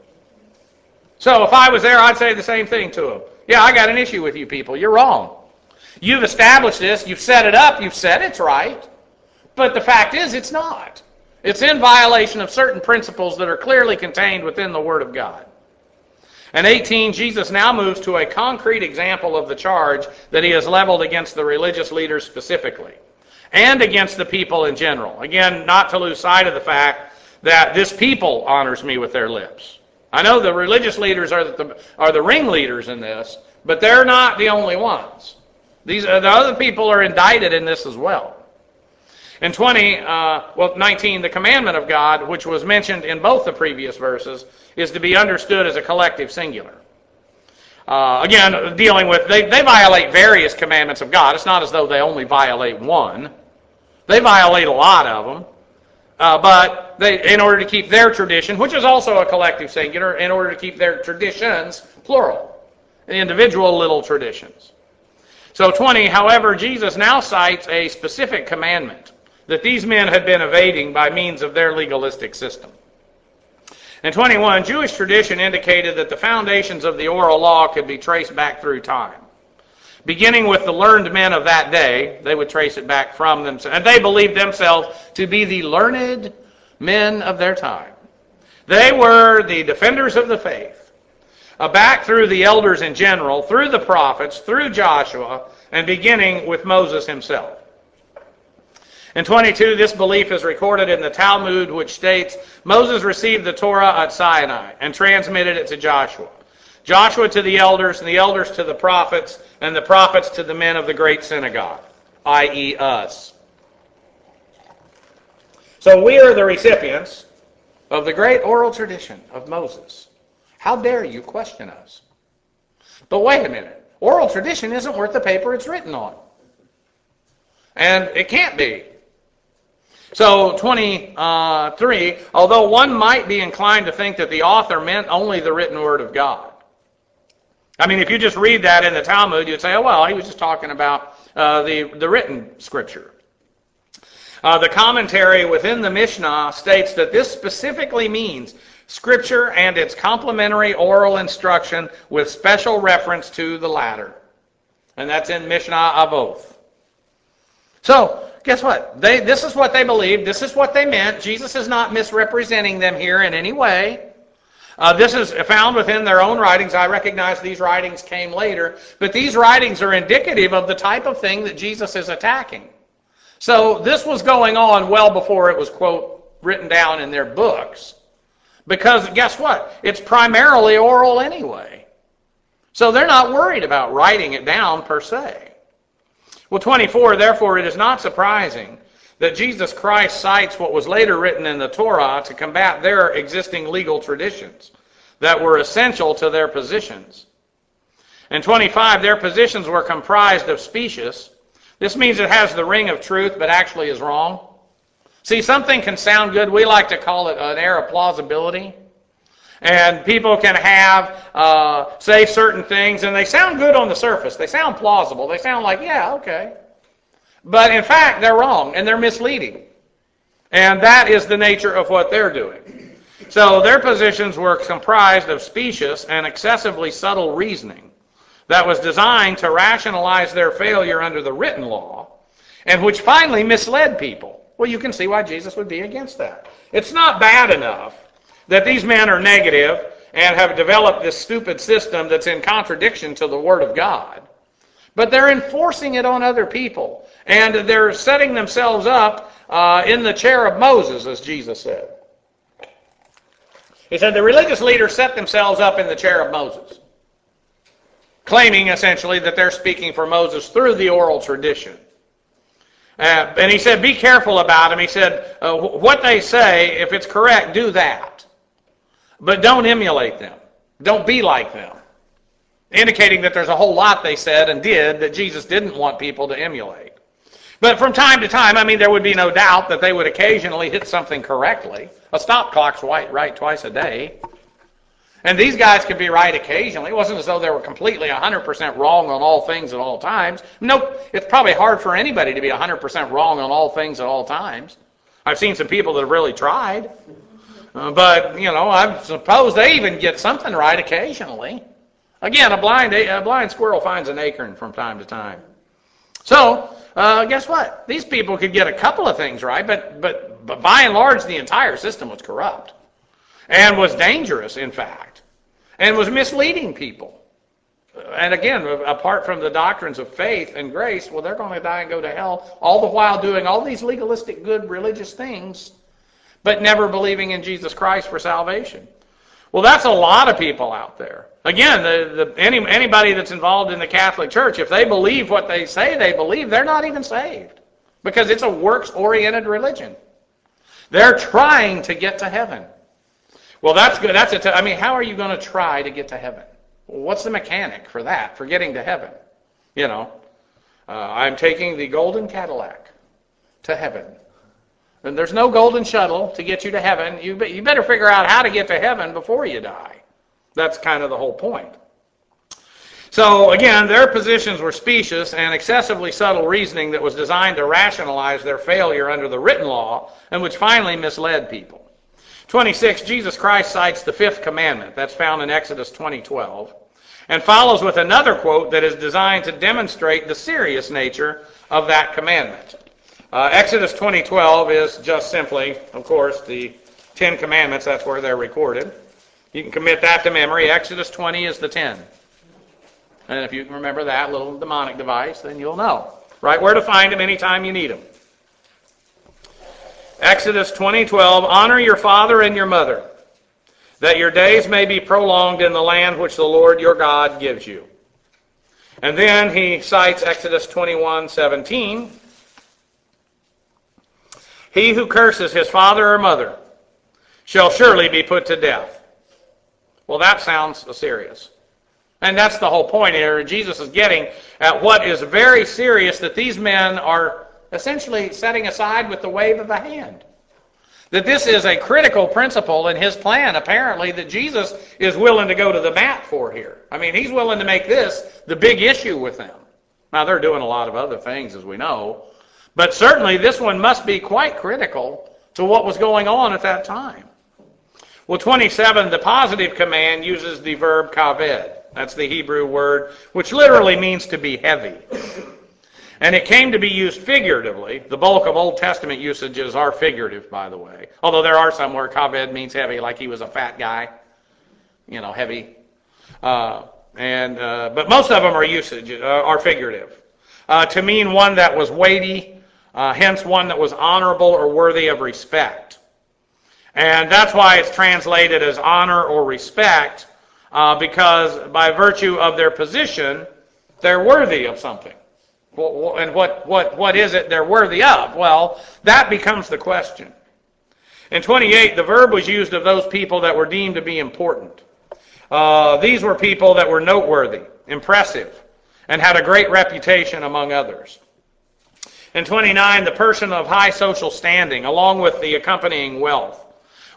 So if I was there, I'd say the same thing to him. Yeah, I got an issue with you people. You're wrong. You've established this. You've set it up. You've said it's right. But the fact is, it's not. It's in violation of certain principles that are clearly contained within the Word of God. And eighteen, Jesus now moves to a concrete example of the charge that he has leveled against the religious leaders specifically, and against the people in general. Again, not to lose sight of the fact that this people honors me with their lips. I know the religious leaders are the, are the ringleaders in this, but they're not the only ones. These the other people are indicted in this as well. In twenty, uh, well, nineteen, the commandment of God, which was mentioned in both the previous verses, is to be understood as a collective singular. Uh, again, dealing with, they, they violate various commandments of God. It's not as though they only violate one. They violate a lot of them. Uh, but they, in order to keep their tradition, which is also a collective singular, in order to keep their traditions, plural, individual little traditions. So twenty, however, Jesus now cites a specific commandment that these men had been evading by means of their legalistic system. In twenty-one, Jewish tradition indicated that the foundations of the oral law could be traced back through time. Beginning with the learned men of that day, they would trace it back from themselves, and they believed themselves to be the learned men of their time. They were the defenders of the faith, uh, back through the elders in general, through the prophets, through Joshua, and beginning with Moses himself. In twenty-two, this belief is recorded in the Talmud, which states, Moses received the Torah at Sinai and transmitted it to Joshua. Joshua to the elders, and the elders to the prophets, and the prophets to the men of the great synagogue, that is us. So we are the recipients of the great oral tradition of Moses. How dare you question us? But wait a minute. Oral tradition isn't worth the paper it's written on. And it can't be. So twenty-three, although one might be inclined to think that the author meant only the written word of God. I mean, if you just read that in the Talmud, you'd say, oh, well, he was just talking about uh, the, the written scripture. Uh, the commentary within the Mishnah states that this specifically means scripture and its complementary oral instruction with special reference to the latter. And that's in Mishnah Avot. So, guess what? They, this is what they believed. This is what they meant. Jesus is not misrepresenting them here in any way. Uh, this is found within their own writings. I recognize these writings came later, but these writings are indicative of the type of thing that Jesus is attacking. So this was going on well before it was, quote, written down in their books. Because guess what? It's primarily oral anyway. So they're not worried about writing it down per se. Well, twenty-four, therefore it is not surprising that Jesus Christ cites what was later written in the Torah to combat their existing legal traditions that were essential to their positions. In twenty-five, their positions were comprised of specious. This means it has the ring of truth, but actually is wrong. See, something can sound good. We like to call it an air of plausibility. And people can have, uh, say certain things, and they sound good on the surface. They sound plausible. They sound like, yeah, okay. But in fact, they're wrong, and they're misleading. And that is the nature of what they're doing. So their positions were comprised of specious and excessively subtle reasoning that was designed to rationalize their failure under the written law, and which finally misled people. Well, you can see why Jesus would be against that. It's not bad enough that these men are negative and have developed this stupid system that's in contradiction to the Word of God. But they're enforcing it on other people. And they're setting themselves up uh, in the chair of Moses, as Jesus said. He said the religious leaders set themselves up in the chair of Moses, claiming essentially that they're speaking for Moses through the oral tradition. Uh, and he said, be careful about them. He said, uh, what they say, if it's correct, do that. But don't emulate them. Don't be like them. Indicating that there's a whole lot they said and did that Jesus didn't want people to emulate. But from time to time, I mean, there would be no doubt that they would occasionally hit something correctly. A stop clock's right, right twice a day. And these guys could be right occasionally. It wasn't as though they were completely one hundred percent wrong on all things at all times. Nope, it's probably hard for anybody to be one hundred percent wrong on all things at all times. I've seen some people that have really tried. Uh, but, you know, I suppose they even get something right occasionally. Again, a blind, a blind squirrel finds an acorn from time to time. So, uh, guess what? These people could get a couple of things right, but, but, but by and large, the entire system was corrupt and was dangerous, in fact, and was misleading people. And again, apart from the doctrines of faith and grace, well, they're going to die and go to hell, all the while doing all these legalistic, good religious things, but never believing in Jesus Christ for salvation. Well, that's a lot of people out there. Again, the, the, any, anybody that's involved in the Catholic Church, if they believe what they say they believe, they're not even saved, because it's a works-oriented religion. They're trying to get to heaven. Well, that's good. That's a t- I mean, how are you going to try to get to heaven? Well, what's the mechanic for that, for getting to heaven? You know, uh, I'm taking the golden Cadillac to heaven. And there's no golden shuttle to get you to heaven. You, be, you better figure out how to get to heaven before you die. That's kind of the whole point. So, again, their positions were specious and excessively subtle reasoning that was designed to rationalize their failure under the written law, and which finally misled people. twenty-six, Jesus Christ cites the fifth commandment. That's found in Exodus twenty twelve, and follows with another quote that is designed to demonstrate the serious nature of that commandment. Uh, Exodus twenty twelve is just simply, of course, the Ten Commandments. That's where they're recorded. You can commit that to memory. Exodus twenty is the ten. And if you can remember that little mnemonic device, then you'll know right where to find them anytime you need them. Exodus twenty twelve, honor your father and your mother, that your days may be prolonged in the land which the Lord your God gives you. And then he cites Exodus twenty-one seventeen. He who curses his father or mother shall surely be put to death. Well, that sounds serious. And that's the whole point here. Jesus is getting at what is very serious that these men are essentially setting aside with the wave of a hand. That this is a critical principle in his plan, apparently, that Jesus is willing to go to the mat for here. I mean, he's willing to make this the big issue with them. Now, they're doing a lot of other things, as we know. But certainly this one must be quite critical to what was going on at that time. Well, twenty-seven, the positive command uses the verb kaved. That's the Hebrew word, which literally means to be heavy. And it came to be used figuratively. The bulk of Old Testament usages are figurative, by the way. Although there are some where kaved means heavy, like he was a fat guy. You know, heavy. Uh, and uh, but most of them are usage, uh, are figurative. Uh, to mean one that was weighty, Uh, hence one that was honorable or worthy of respect. And that's why it's translated as honor or respect, uh, because by virtue of their position, they're worthy of something. And what, what, what is it they're worthy of? Well, that becomes the question. In twenty-eight, the verb was used of those people that were deemed to be important. Uh, these were people that were noteworthy, impressive, and had a great reputation among others. In twenty-nine, the person of high social standing, along with the accompanying wealth.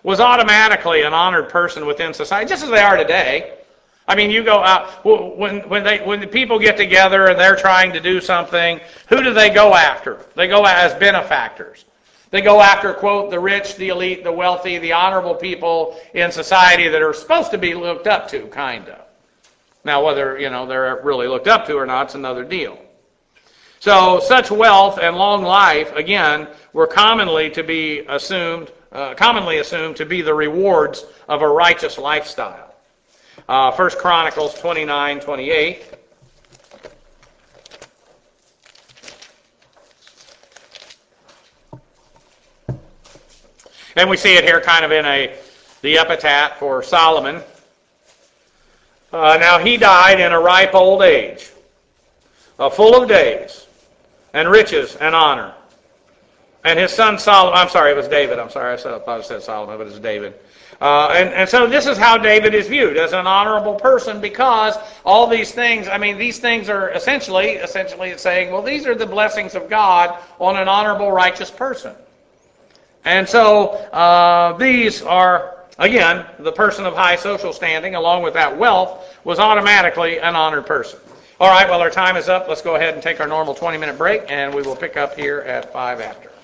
was automatically an honored person within society, just as they are today. I mean, you go out, when, when, they, when the people get together and they're trying to do something, who do they go after? They go as benefactors. They go after, quote, the rich, the elite, the wealthy, the honorable people in society that are supposed to be looked up to, kind of. Now, whether, you know, they're really looked up to or not is another deal. So such wealth and long life, again, were commonly to be assumed, uh, commonly assumed to be the rewards of a righteous lifestyle. Uh, First Chronicles twenty-nine twenty-eight. And we see it here kind of in a the epitaph for Solomon. Uh, now he died in a ripe old age, uh, full of days, and riches and honor. And his son Solomon, I'm sorry, it was David. I'm sorry, I said, I thought I said Solomon, but it's David. Uh, and, and so this is how David is viewed, as an honorable person, because all these things, I mean, these things are essentially, essentially it's saying, well, these are the blessings of God on an honorable, righteous person. And so uh, these are, again, the person of high social standing, along with that wealth, was automatically an honored person. All right, well, our time is up. Let's go ahead and take our normal twenty-minute break, and we will pick up here at five after.